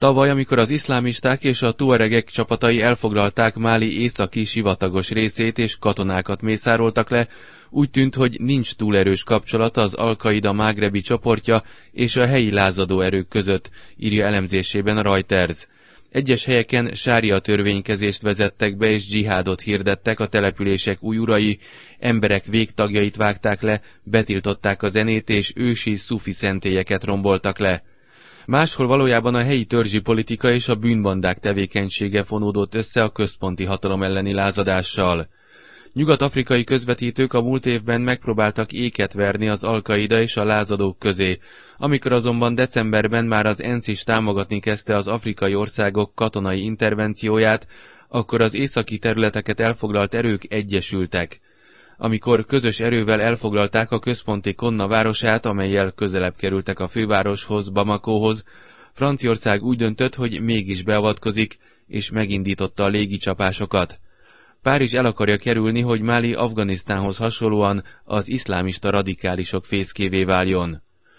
Tavaly, amikor az iszlámisták és a tuaregek csapatai elfoglalták Máli északi sivatagos részét és katonákat mészároltak le, úgy tűnt, hogy nincs túl erős kapcsolat az Al-Qaida mágrebi csoportja és a helyi lázadó erők között, írja elemzésében a Reuters. Egyes helyeken sária törvénykezést vezettek be és dzsihádot hirdettek a települések új urai, emberek végtagjait vágták le, betiltották a zenét és ősi szufi szentélyeket romboltak le. Máshol valójában a helyi törzsi politika és a bűnbandák tevékenysége fonódott össze a központi hatalom elleni lázadással. Nyugat-afrikai közvetítők a múlt évben megpróbáltak éket verni az Al-Qaida és a lázadók közé. Amikor azonban decemberben már az ENSZ is támogatni kezdte az afrikai országok katonai intervencióját, akkor az északi területeket elfoglalt erők egyesültek. Amikor közös erővel elfoglalták a központi Konna városát, amellyel közelebb kerültek a fővároshoz, Bamakóhoz, Franciaország úgy döntött, hogy mégis beavatkozik, és megindította a légicsapásokat. Párizs el akarja kerülni, hogy Máli Afganisztánhoz hasonlóan az iszlámista radikálisok fészkévé váljon.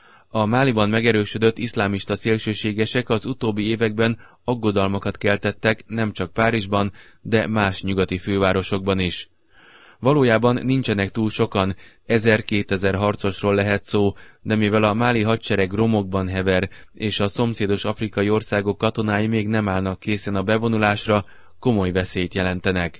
A Máliban megerősödött iszlámista szélsőségesek az utóbbi években aggodalmakat keltettek nem csak Párizsban, de más nyugati fővárosokban is. Valójában nincsenek túl sokan, 1000-2000 harcosról lehet szó, de mivel a máli hadsereg romokban hever, és a szomszédos afrikai országok katonái még nem állnak készen a bevonulásra, komoly veszélyt jelentenek.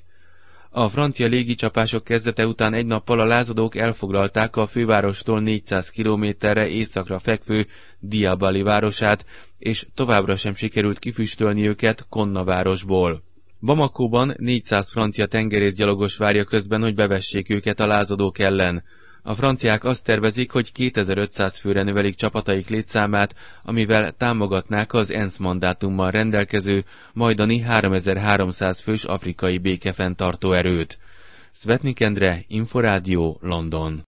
A francia légicsapások kezdete után egy nappal a lázadók elfoglalták a fővárostól 400 kilométerre északra fekvő Diabali városát, és továbbra sem sikerült kifüstölni őket Konna városból. Bamakóban 400 francia tengerészgyalogos várja közben, hogy bevessék őket a lázadók ellen. A franciák azt tervezik, hogy 2500 főre növelik csapataik létszámát, amivel támogatnák az ENSZ mandátummal rendelkező, majdani 3300 fős afrikai békefenntartó erőt. Szvetnik Endre, Inforádió, London.